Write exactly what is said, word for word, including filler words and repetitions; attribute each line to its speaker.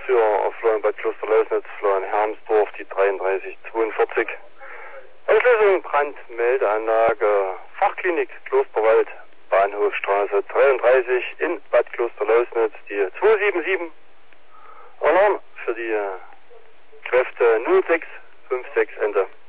Speaker 1: für Florian Bad Klosterlausnitz, Florian Hermsdorf, die dreiunddreißig zweiundvierzig. Auslösung Brandmeldeanlage, Fachklinik Klosterwald, Bahnhofstraße dreiunddreißig in Bad Klosterlausnitz, die zwei sieben sieben. Alarm für die Kräfte null sechs fünf sechs Ende.